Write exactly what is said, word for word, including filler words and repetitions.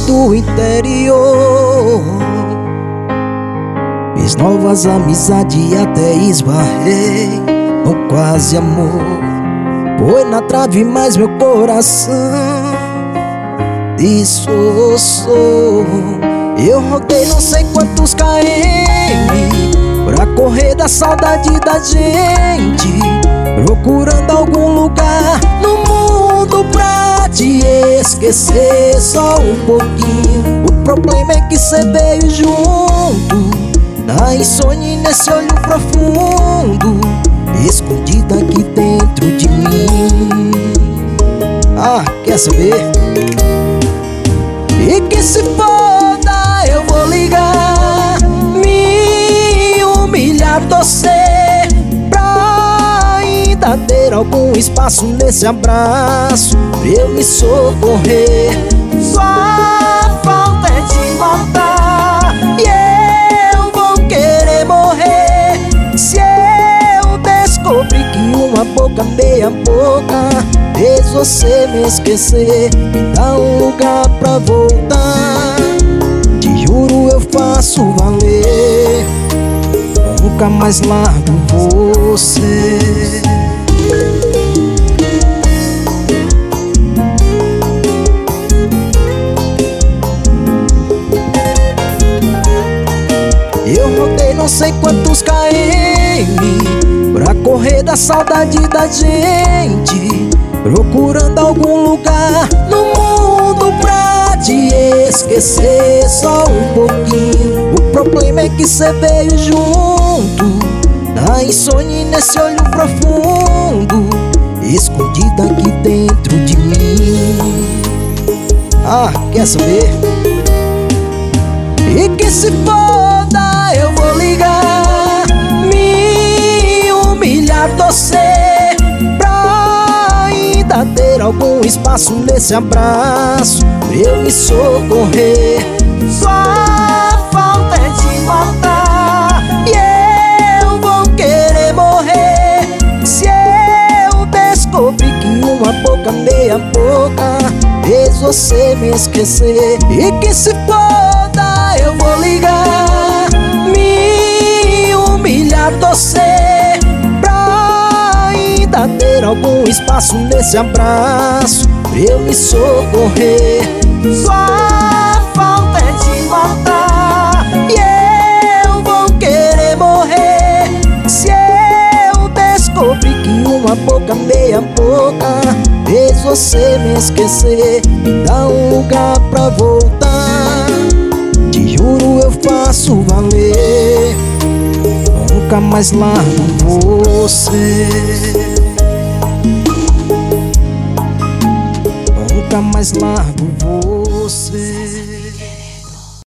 do interior. Fiz novas amizades e até esbarrei no quase amor. Foi na trave, mas meu coração dessossou. Eu rodei não sei quantos quilômetros pra correr da saudade da gente, procurando algum lugar no mundo pra te esquecer só um pouquinho. O problema é que cê veio junto na insônia e nesse olho profundo, escondida aqui dentro de mim. Ah, quer saber? E que se foda, eu vou ligar, me humilhar, torcer pra ainda ter algum espaço nesse abraço pra eu me socorrer. Só falta é te matar e eu vou querer morrer se eu descobrir que uma boca, meia boca, fez você me esquecer. Me dá um lugar pra voltar, te juro eu faço valer. Nunca mais largo você. Eu rodei não sei quantos quilômetros pra correr da saudade da gente, procurando algum lugar no mundo pra te esquecer só um pouquinho. O problema é que cê veio junto na insônia e nesse olho profundo, escondida aqui dentro de mim. Ah, quer saber? E que se foda, eu vou ligar, me humilhar, torcer pra ainda ter algum espaço nesse abraço pra eu me socorrer. Só falta é te matar e eu vou querer morrer se eu descobrir que uma boca, meia boca, fez você me esquecer. E que se foda, eu vou ligar, me humilhar, torcer pra ainda ter algum espaço nesse abraço pra eu me socorrer. Só falta é te matar e eu vou querer morrer se eu descobrir que uma boca, meia boca, fez você me esquecer. Me dá um lugar pra voltar, te juro eu faço valer. Nunca mais largo você. Nunca mais largo você.